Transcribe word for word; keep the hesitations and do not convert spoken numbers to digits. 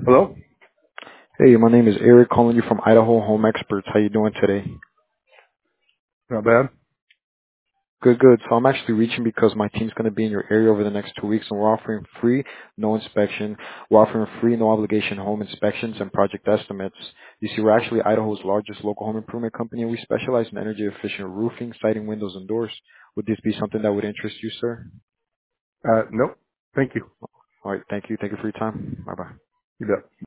Hello? Hey, my name is Eric, calling you from Idaho Home Experts. How you doing today? Not bad? Good, good. So I'm actually reaching because my team's going to be in your area over the next two weeks, and we're offering free, no inspection. We're offering free, no obligation home inspections and project estimates. You see, we're actually Idaho's largest local home improvement company, and we specialize in energy efficient roofing, siding, windows, and doors. Would this be something that would interest you, sir? Uh, nope. Thank you. All right, thank you. Thank you for your time. Bye bye. You bet.